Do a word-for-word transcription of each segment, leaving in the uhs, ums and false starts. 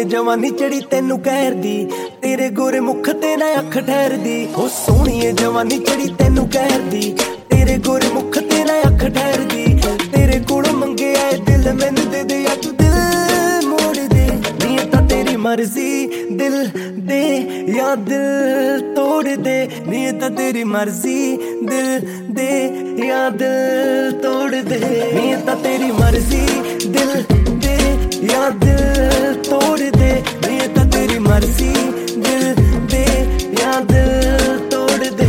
जवानी चढ़ी तेनू कहर दी, तेरे गोरे मुख ते ना अख ठहर दी। हो सोहणीए जवानी चढ़ी तेनू कहर दी, तेरे गोरे मुख ते ना अख ठहर दी। तेरे कोलों मंगे आए दिल मैनू दे दे, या तू दिल मोड़ दे। नी तां तेरी मर्जी, दिल दे या दिल तोड़ दे। नी तां तेरी मर्जी, दिल दे या दिल तोड़ दे। नी तां तेरी मर्जी, दिल दे या दिल तोड़ दे। नी तां तेरी मर्जी, दिल दे या दिल तोड़ दे।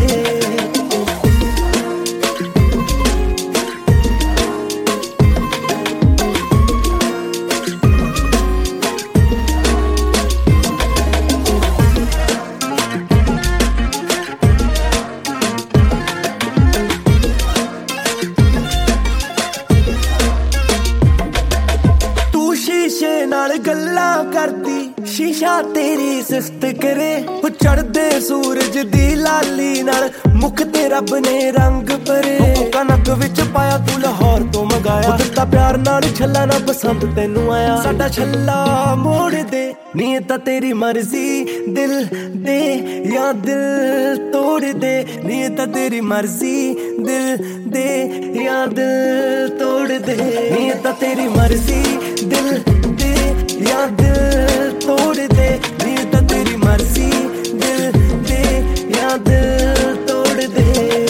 शीशे नाल गल्लां करदी, शीशा तेरी सिफत करे। वो चढ़दे सूरज दी लाली नाल मुख ते रब ने रंग भरे। कनक विच पाया तू लाहौर तो मंगाया, दिता प्यार नाल छल्ला ना पसंद तेनू आया। साडा छल्ला मोड़ दे। नी तां तेरी मर्जी, दिल दे या दिल तोड़ दे। नी तां तेरी मर्जी, दिल दे या दिल तोड़ दे। नी तां तेरी मर्जी, दिल दे या दिल तोड़ दे। नी तां तेरी मर्जी, दिल दे या दिल तोड़ दे।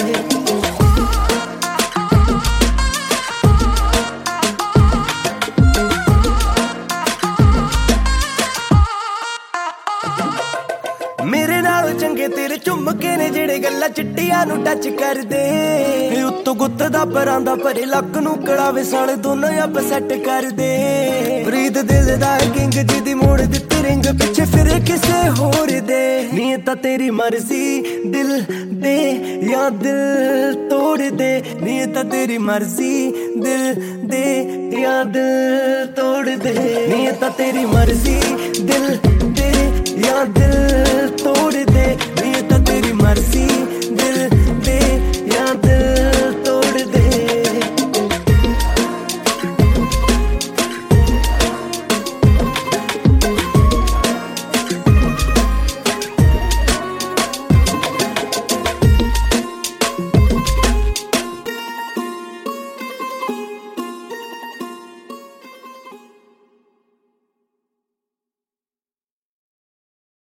मेरे नालों चंगे तेरे झुमके ने जेड़े गल्लां चिट्टियां नू टच कर दे। उत्तों गुत्त दा परांदा भरे लक नू कड़ावे साले दोनों अब सैट कर दे। प्रीत दिल दा किंग जिदी मोड़ दित्ती रिंग, पिछे फिरे किसे होर दे। नी तां तेरी मर्जी, दिल दे या दिल तोड़ दे। नी तां तेरी मर्जी, दिल दे या दिल तोड़ दे। नी तां तेरी मर्जी, दिल दे या दिल तोड़ दे। नी तां तेरी मर्जी,